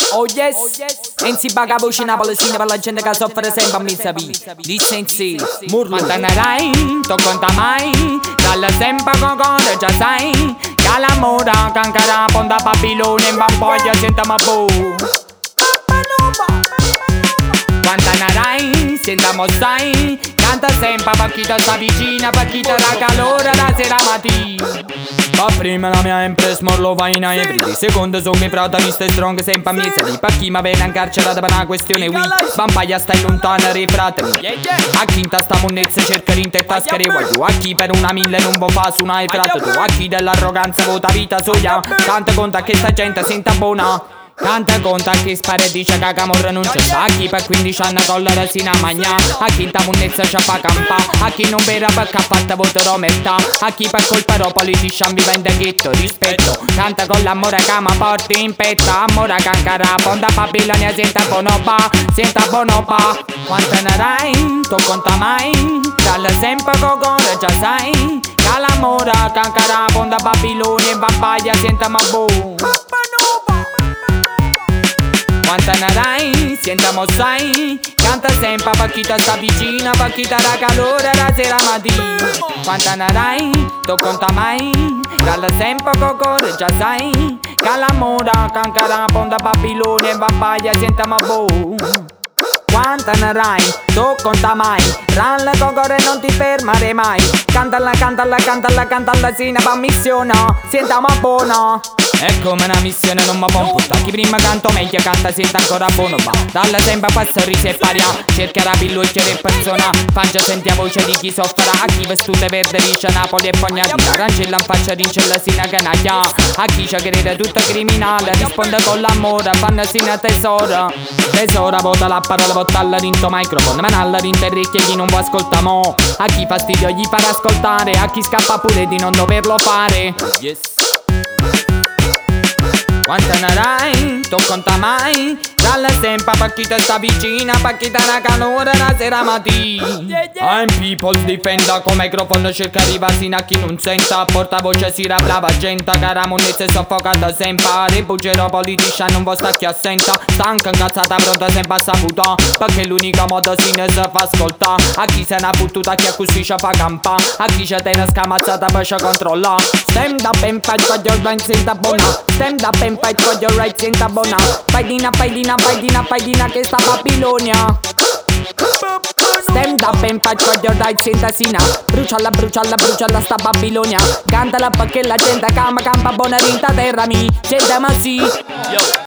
Oh yes, non si paga voce napoletana per la gente che soffre sempre a mezza vita. Dice in sé, murlo. Mandanerai, tu conta mai, dalla sempre con cuore già sai, che l'amore che ancora ponda Babilone in Bamboia sentiamo a boh. Guantanarai, sentiamo sai, canta sempre per chi ti sta vicina, per chi ti dà calore la sera mattina. Ma prima la mia impresa morlo va in ibridi. Secondo sono i protagonisti strong sempre a mezza di. Per chi mi viene incarcerato per una questione wii, Vampaglia stai lontana dai fratelli. A chi in sta monnezza cerca di tascare voglio. A chi per una mille non vuoi fare su una frate tu. A chi dell'arroganza vota vita soia. Canta conta che sta gente senta buona. Canta conta che spara e dice che camorra non c'è sta. A chi per 15 anni con la resina magna. A chi in ta monnezza c'ha fa campa. A chi non vera perché ha fatto voto metà. A chi per colpa ro politician vi vende ghetto rispetto. Canta con l'amore che mi porti in petto. Amore che ancora ponda Babilonia senta bonoba. Senta bonoba. Quante ne rai? Tu conta mai? Dalla sempre con cuore già sai. Che l'amore che ancora ponda Babilonia in Vampaglia senta ma boh. Quanta ne rai, sentiamo sai, canta sempre per chi ti sta vicina, per chi ti dà calore la sera mattina. Quanta ne rai, tu conta mai, dalla sempre con cuore già sai, che l'amore che ancora ponda Babilonia e Vampaglia sentiamo a boh. Quanta ne rai, tu conta mai, ralla con cuore non ti fermare mai. Cantala, cantala, cantala, cantala, sina pa' missione, sentiamo buono. È come una missione non mi può puttare. Chi prima canto meglio canta senta ancora buono va. Dalla sempre pa' sorrisi e paria. Cercherà pillucce e persona. Faccia senti a voce di chi soffra. A chi vestute verde dice Napoli e fognatina. Arancella in faccia dice la sina canaglia. A chi ci crede tutto criminale risponde con l'amore. Fanno sina tesoro. Tesora vota la parola vottalla rinto microfono. Manalla rinto orecchie chi non vuoi ascolta mo. A chi fastidio gli farà ascoltare. A chi scappa pure di non doverlo fare. Yes. Quante ne rai, tu conta mai, dalla sempre per chi ti sta vicina, per chi ti dà calore la sera mattina. I'm people's defender, con microfono cerca di sino a chi non senta. Portavoce si brava gente, cara monnezza è soffocata sempre. Ribuggero politica non vuoi sta chi assenta. Stanca incazzata pronta sempre a saputa, perché l'unico modo si ne si fa ascoltare. A chi se n'ha fottuta, a chi così ci fa campa. A chi c'è te una scamazzata per ci controlla. Stand up and fight for your rights senta buona. Stand up and fight for your rights senta buona. Paidina, paidina, paidina, paidina che sta Babilonia. Stand up and fight for your rights senta sina. Bruciala, bruciala, bruciala sta Babilonia. Cantala perché la gente campa buona rinta terra mi. Gente ma sì.